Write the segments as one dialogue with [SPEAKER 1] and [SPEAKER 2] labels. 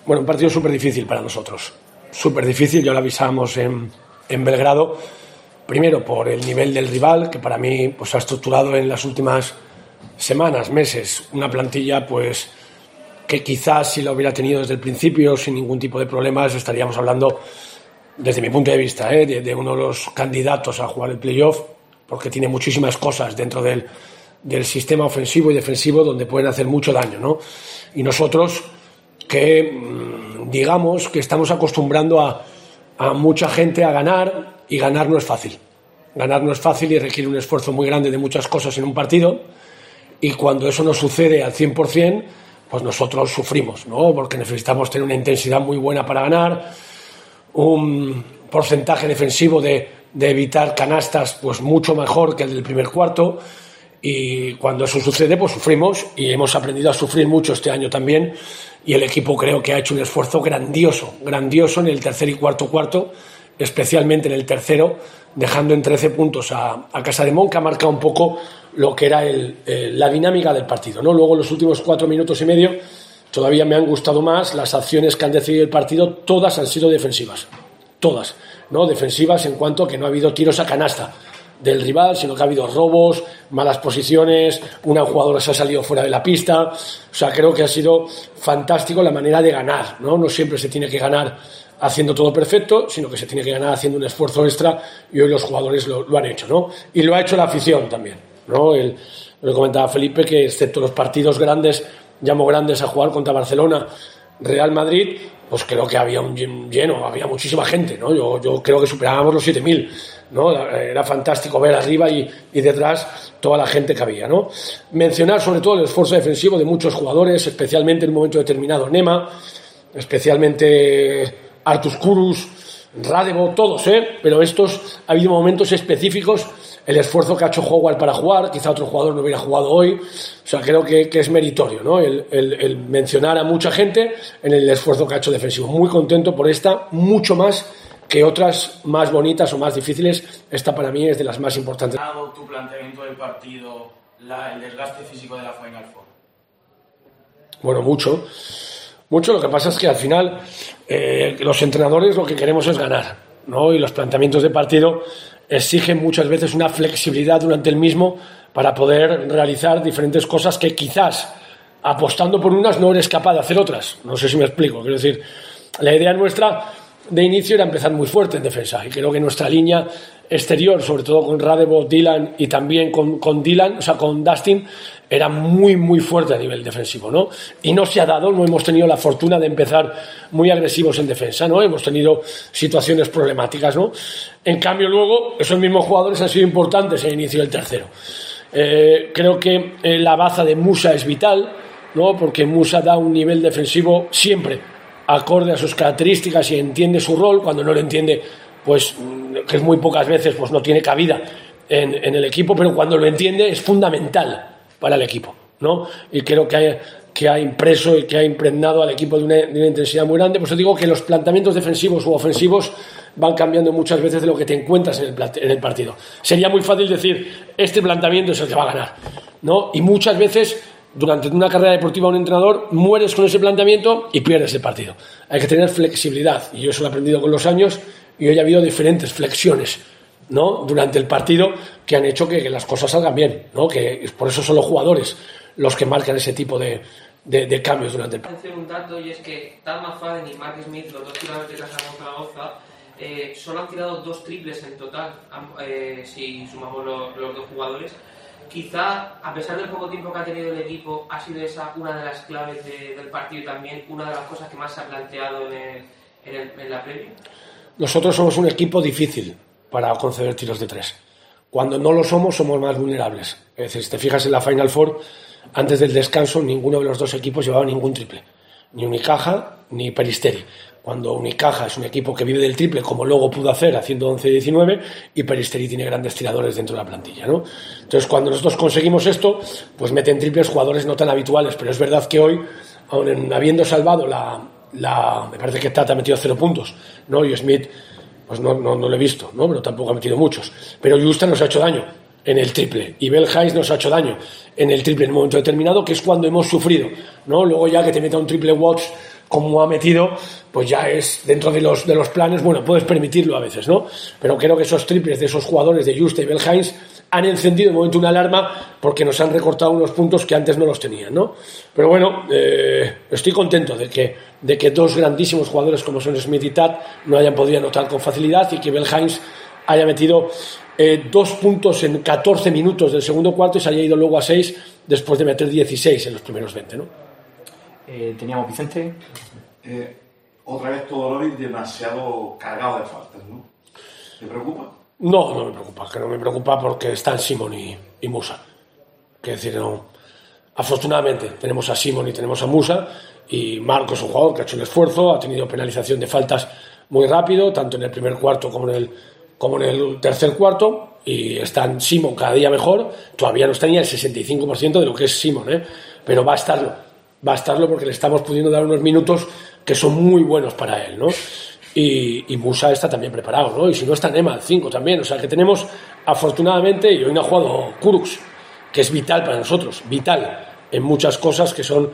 [SPEAKER 1] Bueno, un partido súper difícil para nosotros. Súper difícil, ya lo avisábamos en Belgrado. Primero, por el nivel del rival, que para mí pues, ha estructurado en las últimas semanas, meses, una plantilla pues que quizás si la hubiera tenido desde el principio, sin ningún tipo de problemas, estaríamos hablando, desde mi punto de vista, de uno de los candidatos a jugar el playoff, porque tiene muchísimas cosas dentro del sistema ofensivo y defensivo donde pueden hacer mucho daño, ¿no? Y nosotros, que digamos que estamos acostumbrando a mucha gente a ganar, y ganar no es fácil. Ganar no es fácil y requiere un esfuerzo muy grande de muchas cosas en un partido, y cuando eso no sucede al 100%, pues nosotros sufrimos, ¿no? Porque necesitamos tener una intensidad muy buena para ganar, un porcentaje defensivo de evitar canastas pues mucho mejor que el del primer cuarto, y cuando eso sucede pues sufrimos, y hemos aprendido a sufrir mucho este año también, y el equipo creo que ha hecho un esfuerzo grandioso en el tercer y cuarto, especialmente en el tercero, dejando en 13 puntos a Casademont, que ha marcado un poco lo que era la dinámica del partido, ¿no? Luego los últimos 4 minutos y medio todavía me han gustado más las acciones que han decidido el partido. Todas han sido defensivas, todas, ¿no? Defensivas en cuanto a que no ha habido tiros a canasta del rival, sino que ha habido robos, malas posiciones, una jugadora se ha salido fuera de la pista. O sea, creo que ha sido fantástico la manera de ganar, ¿no? No siempre se tiene que ganar haciendo todo perfecto, sino que se tiene que ganar haciendo un esfuerzo extra, y hoy los jugadores lo han hecho, ¿no? Y lo ha hecho la afición también, ¿no? Lo comentaba Felipe, que excepto los partidos grandes, llamo grandes, a jugar contra Barcelona, Real Madrid, pues creo que había un lleno, había muchísima gente, ¿no? Yo creo que superábamos los 7.000, ¿no? Era fantástico ver arriba y detrás toda la gente que había, ¿no? Mencionar sobre todo el esfuerzo defensivo de muchos jugadores, especialmente en un momento determinado Nema, especialmente Artus Kurus, Radebo, todos, pero estos, ha habido momentos específicos, el esfuerzo que ha hecho Howard para jugar, quizá otro jugador no hubiera jugado hoy. O sea, creo que es meritorio, ¿no? El mencionar a mucha gente en el esfuerzo que ha hecho defensivo. Muy contento por esta, mucho más que otras más bonitas o más difíciles. Esta para mí es de las más importantes.
[SPEAKER 2] ¿Ha dado tu planteamiento del partido el desgaste físico de la Final Four?
[SPEAKER 1] Bueno, mucho. Lo que pasa es que al final los entrenadores lo que queremos es ganar, ¿no? Y los planteamientos de partido exigen muchas veces una flexibilidad durante el mismo para poder realizar diferentes cosas que quizás apostando por unas no eres capaz de hacer otras. No sé si me explico. Quiero decir, la idea nuestra de inicio era empezar muy fuerte en defensa, y creo que nuestra línea exterior, sobre todo con Radebo, Dylan y también con Dylan, o sea, con Dustin, era muy muy fuerte a nivel defensivo, ¿no? Y no se ha dado, no hemos tenido la fortuna de empezar muy agresivos en defensa, ¿no? Hemos tenido situaciones problemáticas, ¿no? En cambio luego esos mismos jugadores han sido importantes en el inicio del tercero. Creo que la baza de Musa es vital, ¿no? Porque Musa da un nivel defensivo siempre acorde a sus características y entiende su rol. Cuando no lo entiende, pues que es muy pocas veces, pues no tiene cabida en el equipo, pero cuando lo entiende es fundamental para el equipo, ¿no? Y creo que ha impreso y que ha impregnado al equipo de una intensidad muy grande. Pues os digo que los planteamientos defensivos u ofensivos van cambiando muchas veces de lo que te encuentras en el partido. Sería muy fácil decir, este planteamiento es el que va a ganar, ¿no? Y muchas veces durante una carrera deportiva un entrenador mueres con ese planteamiento y pierdes el partido. Hay que tener flexibilidad, y yo eso lo he aprendido con los años, y hoy ha habido diferentes flexiones, ¿no? Durante el partido, que han hecho que las cosas salgan bien, ¿no? Que por eso son los jugadores los que marcan ese tipo de cambios durante el partido.
[SPEAKER 3] Un dato, y es que Tad McFadden y Mark Smith, los dos tiradores de Casademont Zaragoza, solo han tirado 2 triples en total, si sumamos los dos jugadores. Quizá, a pesar del poco tiempo que ha tenido el equipo, ha sido esa una de las claves del partido, y también una de las cosas que más se ha planteado en la previa.
[SPEAKER 1] Nosotros somos un equipo difícil para conceder tiros de 3. Cuando no lo somos más vulnerables. Es decir, si te fijas en la Final Four, antes del descanso ninguno de los dos equipos llevaba ningún triple, ni Unicaja ni Peristeri. Cuando Unicaja es un equipo que vive del triple, como luego pudo hacer haciendo 11-19, y Peristeri tiene grandes tiradores dentro de la plantilla, ¿no? Entonces, cuando nosotros conseguimos esto, pues meten triples jugadores no tan habituales, pero es verdad que hoy, aun habiendo salvado me parece que Tata ha metido 0 puntos, ¿no? Y Smith, pues no lo he visto, ¿no? Pero tampoco ha metido muchos. Pero Houston nos ha hecho daño en el triple, y Bell Hayes nos ha hecho daño en el triple en un momento determinado, que es cuando hemos sufrido, ¿no? Luego ya que te meta un triple Watts como ha metido, pues ya es dentro de los planes, bueno, puedes permitirlo a veces, ¿no? Pero creo que esos triples de esos jugadores de Juste y Belhains han encendido de momento una alarma porque nos han recortado unos puntos que antes no los tenían, ¿no? Pero bueno, estoy contento de que dos grandísimos jugadores como son Smith y Tad no hayan podido anotar con facilidad y que Belhains haya metido 2 puntos en 14 minutos del segundo cuarto y se haya ido luego a 6 después de meter 16 en los primeros 20, ¿no?
[SPEAKER 4] Teníamos Vicente.
[SPEAKER 5] Otra vez Todorovic demasiado cargado de faltas, ¿no? ¿Te preocupa?
[SPEAKER 1] No, no me preocupa, que no me preocupa porque están Simon y Musa. Quiero decir, no. Afortunadamente tenemos a Simon y tenemos a Musa, y Marco es un jugador que ha hecho el esfuerzo, ha tenido penalización de faltas muy rápido, tanto en el primer cuarto como en el tercer cuarto, y están Simon cada día mejor. Todavía no está ni el 65% de lo que es Simon, pero va a estarlo porque le estamos pudiendo dar unos minutos que son muy buenos para él, ¿no? Y Musa está también preparado, ¿no? Y si no está Nema al 5 también, o sea que tenemos, afortunadamente, y hoy no ha jugado Kurucs, que es vital para nosotros, vital en muchas cosas que son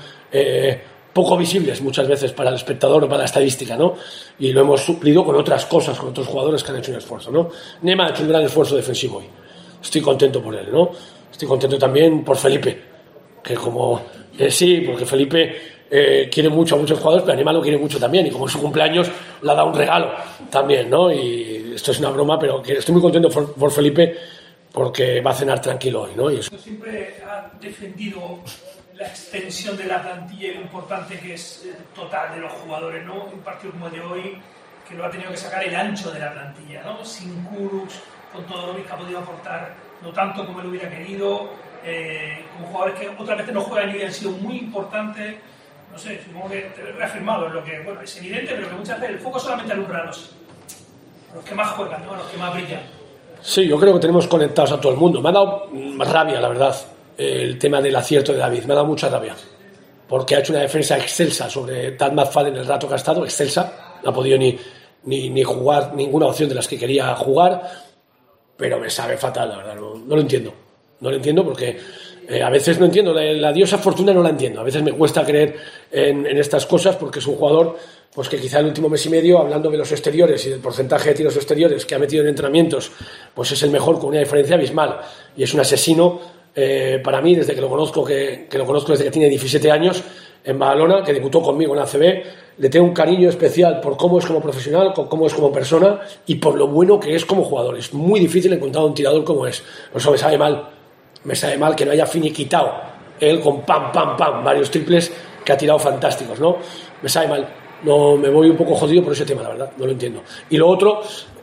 [SPEAKER 1] poco visibles muchas veces para el espectador o para la estadística, ¿no? Y lo hemos suplido con otras cosas, con otros jugadores que han hecho un esfuerzo, ¿no? Nema ha hecho un gran esfuerzo defensivo hoy, estoy contento por él, ¿no? Estoy contento también por Felipe, que como sí, porque Felipe quiere mucho a muchos jugadores, pero Nema lo quiere mucho también, y como es su cumpleaños le ha dado un regalo también, ¿no? Y esto es una broma, pero que estoy muy contento por Felipe porque va a cenar tranquilo hoy, ¿no? Y eso.
[SPEAKER 6] Siempre ha defendido la extensión de la plantilla y lo importante que es total de los jugadores, ¿no? Un partido como el de hoy, que lo ha tenido que sacar el ancho de la plantilla, ¿no? Sin Kurucs, con Todorovic, que ha podido aportar no tanto como él hubiera querido, con jugadores que otras veces no juegan y han sido muy importantes. No sé, supongo que te he reafirmado en lo que, bueno, es evidente, pero que muchas veces el foco solamente alumbra a los que más juegan, ¿no? A los que más brillan.
[SPEAKER 1] Sí, yo creo que tenemos conectados a todo el mundo. Me ha dado rabia, la verdad, el tema del acierto de David. Me ha dado mucha rabia. Porque ha hecho una defensa excelsa sobre Tad McFadden el rato que ha estado, excelsa. No ha podido ni jugar ninguna opción de las que quería jugar. Pero me sabe fatal, la verdad. No lo entiendo. No lo entiendo porque a veces no entiendo. La diosa fortuna no la entiendo. A veces me cuesta creer en estas cosas porque es un jugador pues que quizá el último mes y medio, hablando de los exteriores y del porcentaje de tiros exteriores que ha metido en entrenamientos, pues es el mejor con una diferencia abismal. Y es un asesino para mí desde que lo conozco, que lo conozco desde que tiene 17 años en Badalona, que debutó conmigo en ACB. Le tengo un cariño especial por cómo es como profesional, por cómo es como persona y por lo bueno que es como jugador. Es muy difícil encontrar un tirador como es. Por eso me sabe mal que no haya finiquitado él con pam, varios triples que ha tirado fantásticos, ¿no? Me sabe mal. No, me voy un poco jodido por ese tema, la verdad, no lo entiendo. Y lo otro,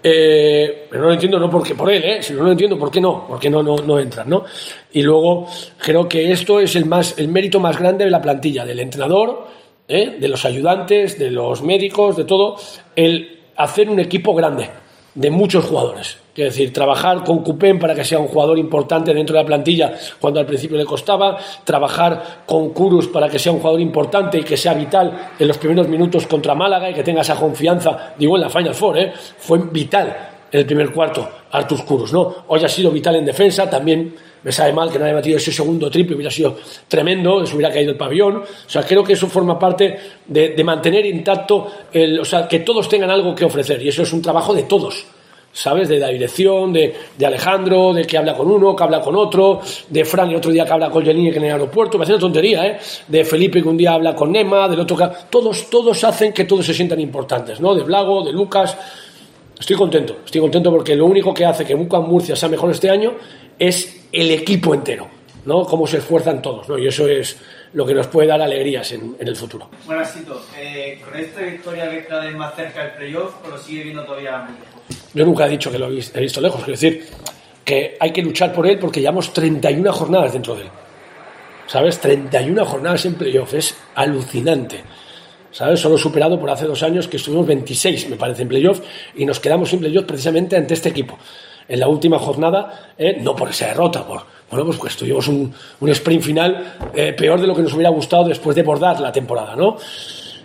[SPEAKER 1] pero no lo entiendo no porque por él, sino no lo entiendo por qué no, porque no entran, ¿no? Y luego creo que esto es el mérito más grande de la plantilla, del entrenador, de los ayudantes, de los médicos, de todo, el hacer un equipo grande, de muchos jugadores. Quiero decir, trabajar con Coupen para que sea un jugador importante dentro de la plantilla cuando al principio le costaba, trabajar con Kurucs para que sea un jugador importante y que sea vital en los primeros minutos contra Málaga y que tenga esa confianza, digo en la Final Four, fue vital en el primer cuarto Arturs Kurucs, ¿no? Hoy ha sido vital en defensa, también me sabe mal que no haya metido ese segundo triple, hubiera sido tremendo, se hubiera caído el pabellón. O sea, creo que eso forma parte de mantener intacto, o sea, que todos tengan algo que ofrecer, y eso es un trabajo de todos, ¿sabes? De la dirección, de Alejandro, de que habla con uno, que habla con otro, de Fran el otro día que habla con Jenny en el aeropuerto, me hace una tontería, de Felipe que un día habla con Nema, del otro que... Todos hacen que todos se sientan importantes, ¿no? De Blago, de Lucas. Estoy contento porque lo único que hace que UCAM Murcia sea mejor este año es el equipo entero, ¿no? Cómo se esfuerzan todos, ¿no? Y eso es lo que nos puede dar alegrías en el futuro.
[SPEAKER 7] Bueno, Sito, ¿con esta victoria ve cada vez más cerca el playoff o lo sigue viendo todavía muy lejos?
[SPEAKER 1] Yo nunca he dicho que lo he visto lejos, quiero decir que hay que luchar por él porque llevamos 31 jornadas dentro de él, ¿sabes? 31 jornadas en playoff, es alucinante, ¿sabes? Solo superado por hace 2 años que estuvimos 26, me parece, en playoff, y nos quedamos en playoff precisamente ante este equipo. En la última jornada, no por esa derrota, pues tuvimos un sprint final peor de lo que nos hubiera gustado después de bordar la temporada, ¿no?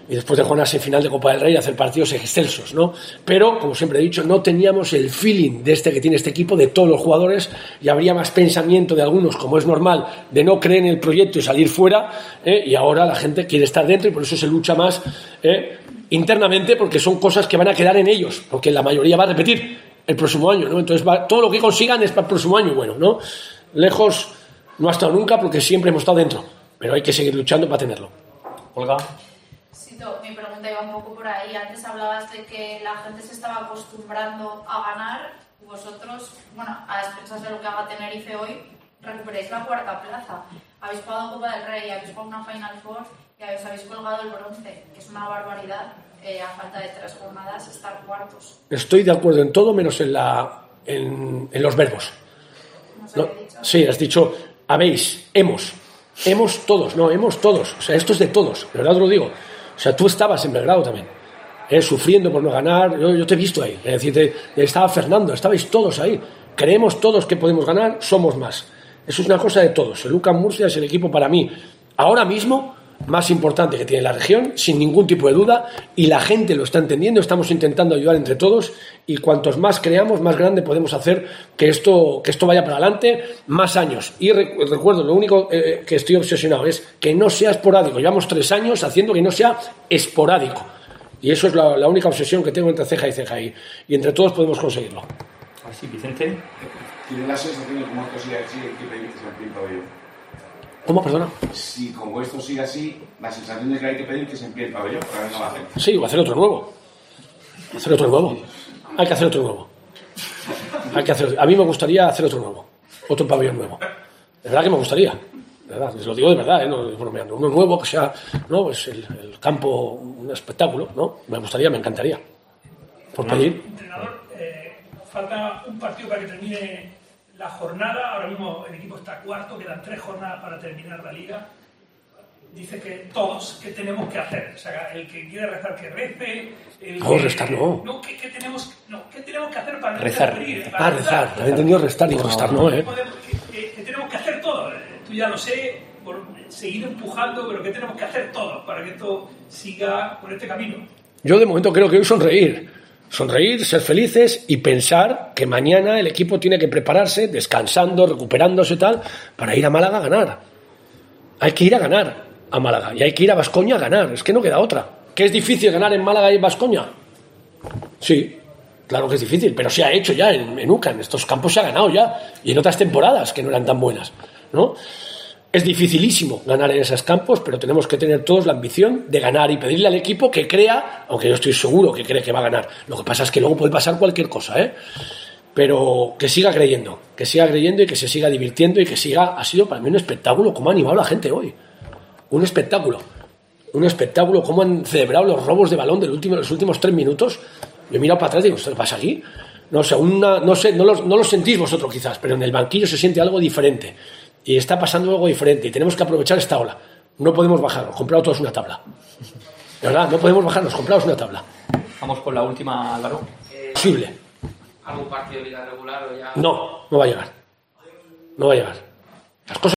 [SPEAKER 1] y después de jugar una semifinal de Copa del Rey hacer partidos excelsos, ¿no? Pero, como siempre he dicho, no teníamos el feeling de que tiene este equipo, de todos los jugadores, y habría más pensamiento de algunos, como es normal, de no creer en el proyecto y salir fuera, y ahora la gente quiere estar dentro y por eso se lucha más internamente, porque son cosas que van a quedar en ellos, porque la mayoría va a repetir el próximo año, ¿no? Entonces todo lo que consigan es para el próximo año, bueno, ¿no? Lejos no ha estado nunca porque siempre hemos estado dentro, pero hay que seguir luchando para tenerlo.
[SPEAKER 4] Olga.
[SPEAKER 8] Mi pregunta iba un poco por ahí. Antes hablabas de que la gente se estaba acostumbrando a ganar. Vosotros, bueno, a expensas de lo que haga Tenerife hoy, recuperéis la cuarta plaza. Habéis jugado Copa del Rey, habéis jugado una Final Four y habéis colgado el bronce, que es una barbaridad. A falta de 3 jornadas, estar cuartos.
[SPEAKER 1] Estoy de acuerdo en todo, menos en los verbos.
[SPEAKER 8] No sé qué he dicho.
[SPEAKER 1] Sí, has dicho, habéis, hemos todos, no, hemos todos. O sea, esto es de todos, de verdad te lo digo. O sea, tú estabas en Belgrado también, sufriendo por no ganar. Yo te he visto ahí. Es decir, estaba Fernando, estabais todos ahí. Creemos todos que podemos ganar, somos más. Eso es una cosa de todos. El UCAM Murcia es el equipo para mí, ahora mismo, más importante que tiene la región, sin ningún tipo de duda, y la gente lo está entendiendo. Estamos intentando ayudar entre todos, y cuantos más creamos, más grande podemos hacer que esto vaya para adelante más años. Y recuerdo, lo único que estoy obsesionado es que no sea esporádico. Llevamos 3 años haciendo que no sea esporádico, y eso es la única obsesión que tengo entre ceja y ceja, y entre todos podemos conseguirlo.
[SPEAKER 4] Así, Vicente.
[SPEAKER 5] Tiene la sensación de que como esto sigue así, hay que pedir que se amplíe el pabellón.
[SPEAKER 1] ¿Cómo, perdona?
[SPEAKER 5] Si como esto sigue así, la sensación de que hay que pedir que se amplíe el pabellón para que venga la gente.
[SPEAKER 1] Sí, o hacer otro nuevo. Hay que hacer otro nuevo. A mí me gustaría hacer otro nuevo. Otro pabellón nuevo. De verdad que me gustaría. De verdad, les lo digo de verdad, no bromeando. Uno nuevo que sea, ¿no? Pues el campo, un espectáculo, ¿no? Me gustaría, me encantaría. Por pedir.
[SPEAKER 6] Entrenador, falta un partido para que termine la jornada. Ahora mismo el equipo está cuarto, quedan 3 jornadas para terminar la liga. Dice que todos, ¿qué tenemos que hacer? O sea, el que quiere rezar que rece.
[SPEAKER 1] No, restar no.
[SPEAKER 6] No, ¿qué tenemos que hacer para
[SPEAKER 4] Rezar.
[SPEAKER 1] Rezar. Había entendido restar, digo restar no, ¿eh?
[SPEAKER 6] ¿Qué tenemos que hacer todos? Tú ya lo sé, por seguir empujando, pero ¿qué tenemos que hacer todos para que esto siga por este camino?
[SPEAKER 1] Yo de momento creo que hoy sonreír, ser felices y pensar que mañana el equipo tiene que prepararse, descansando, recuperándose tal, para ir a Málaga a ganar. Hay que ir a ganar a Málaga y hay que ir a Baskonia a ganar, es que no queda otra. ¿Que es difícil ganar en Málaga y en Baskonia? Sí, claro que es difícil, pero se ha hecho ya en UCA, en estos campos se ha ganado ya, y en otras temporadas que no eran tan buenas, ¿no? Es dificilísimo ganar en esos campos, pero tenemos que tener todos la ambición de ganar y pedirle al equipo que crea, aunque yo estoy seguro que cree que va a ganar. Lo que pasa es que luego puede pasar cualquier cosa, ¿eh? Pero que siga creyendo y que se siga divirtiendo y que siga. Ha sido para mí un espectáculo cómo ha animado la gente hoy. Un espectáculo, cómo han celebrado los robos de balón los últimos 3 minutos. Yo he mirado para atrás y digo, ¿esto qué pasa aquí? No sé, no lo sentís vosotros quizás, pero en el banquillo se siente algo diferente. Y está pasando algo diferente y tenemos que aprovechar esta ola. No podemos bajarnos, compraos todos una tabla. De verdad, no podemos bajarnos, compraos una tabla.
[SPEAKER 4] Vamos con la última, Álvaro.
[SPEAKER 1] Posible.
[SPEAKER 3] ¿Algún partido de liga regular o ya...?
[SPEAKER 1] No va a llegar. Las cosas